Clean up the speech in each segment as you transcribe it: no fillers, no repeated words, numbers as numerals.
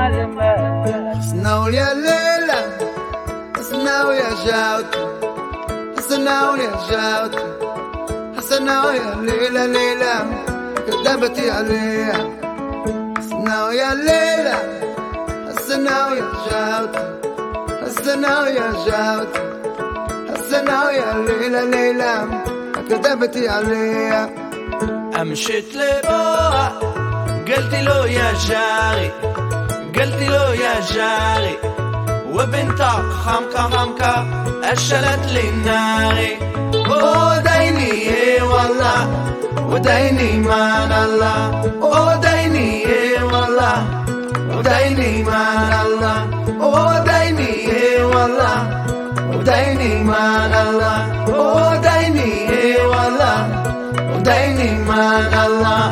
حسنا ويا ليلى حسنا ويا جاوتي حسنا ويا جاوتي حسنا ويا ليلى ليلى كذبتي عليها حسنا ويا ليلى حسنا ويا جاوتي حسنا ويا جاوتي حسنا ويا ليلى ليلى كذبتي عليها مشيت لبوها قلت له يا جاري قلت له يا جاري وبنتك خمكة أشلت لي ناري وديني والله وديني من الله وديني والله وديني من الله وديني والله وديني من الله وديني والله وديني من الله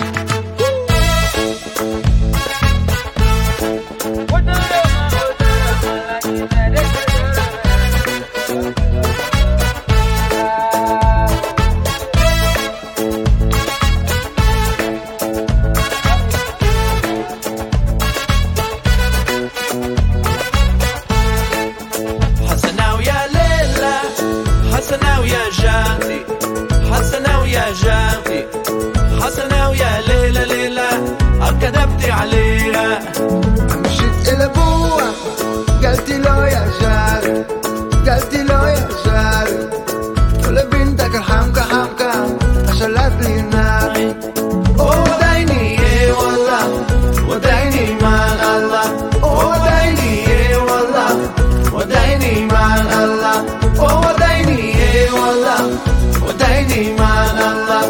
حسنا ويا جارتي حسنا ويا جارتي حسنا ويا ليلى ليلى كذبتي عليها مشيت إلى أبوها قلت له يا جاري قلت له يا جاري ولبنتك الحمكة أشلت لي ناري وديني والله وديني من الله وديني والله وديني من الله وديني والله وديني من الله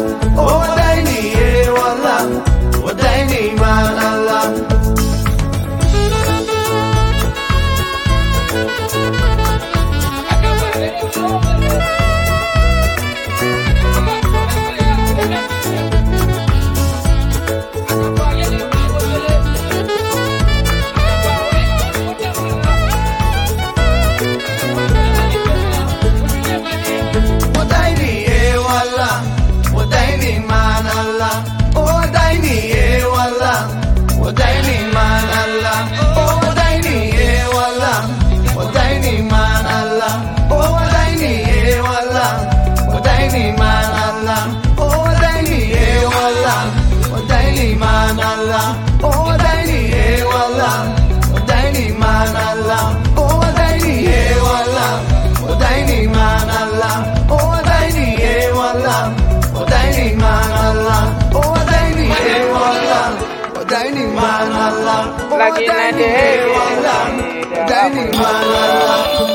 وديني والله وديني من الله Lagi nanti وديني من الله